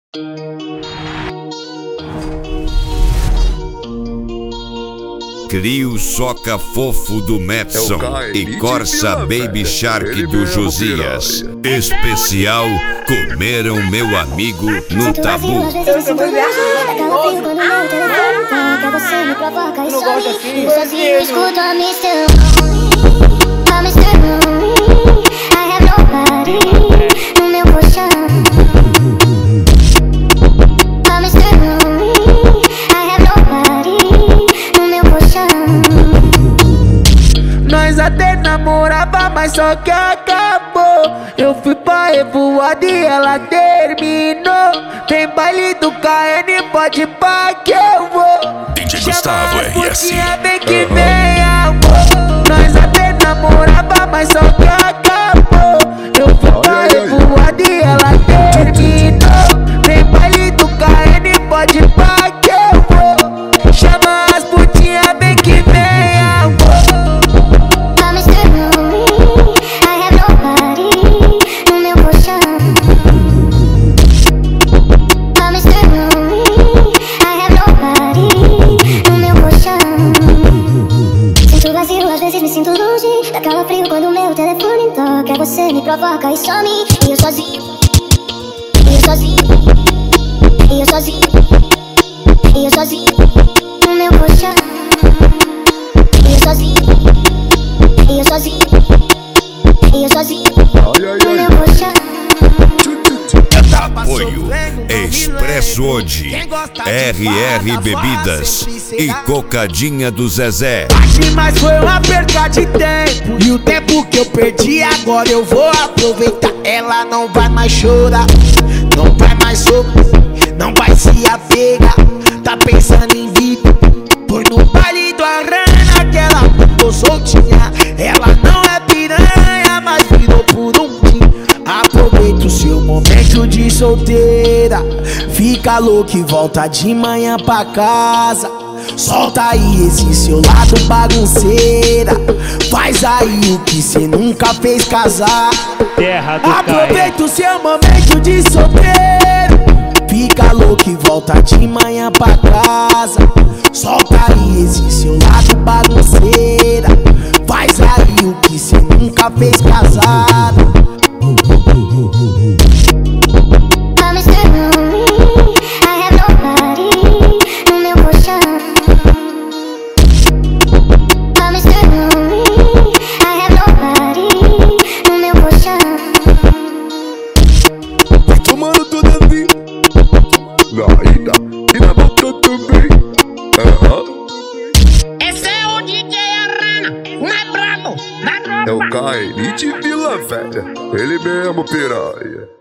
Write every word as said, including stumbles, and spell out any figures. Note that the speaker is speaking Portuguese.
Crio Soca Fofo do Madson e Corsa Baby Shark do Josias. Especial Comeram Meu Amigo no Tabu. Às vezes me sinto longe, daquela frio quando meu telefone toca. Você me provoca e some. Eu sozinho escuto a mister Lonely, a mister Lonely. I have nobody no meu colchão. A mister Lonely, I have nobody no meu colchão. Nós até namorava, mas só que acabou. Eu fui pra revoada e ela terminou. Tem baile do K N, pode pá que eu vou. D J Gustavo R S. Vem que vem, amor. Nós até namorava, mas só que acabou. Eu fui pra revoada e ela terminou. Tem baile do K N, pode pá que eu vou. Chama as putinhas, vem que vem, amor. A mister Lonely, I have nobody no meu colchão. A mister Lonely, I have nobody no meu colchão. Sinto vazio, às vezes me sinto longe, daquela frio quando meu telefone toca. Você me provoca e some, e eu sozinho, e eu sozinho, e eu sozinho, e eu sozinho no meu colchão. E eu sozinho, e eu sozinho, e eu sozinho no meu colchão. Apoio Expresso Odi, R R Bebidas e Cocadinha do Zezé. Mas foi uma perca de tempo, e o tempo que eu perdi agora eu vou aproveitar. Ela não vai mais chorar, não vai mais sofrer, não vai se apegar. Tá pensando em vida, foi no baile do Arana que ela ficou soltinha. Ela não é piranha, mas virou por um dia. Aproveita o seu momento de solteira, fica louco e volta de manhã pra casa. Solta aí esse seu lado bagunceira, faz aí o que cê nunca fez casar. Terra do Aproveita o seu momento de solteiro, fica louco e volta de manhã pra casa. Solta aí esse seu lado bagunceira, faz aí o que cê nunca fez casar. A mister Lonely, I have nobody no meu colchão. A mister Lonely, I have nobody no meu colchão. Vai tomando toda a vida, na ida e na boca também. Aham. Esse é o D J Arana, mais brabo, mais brabo. É o K N de Vila Velha, ele mesmo, piranha.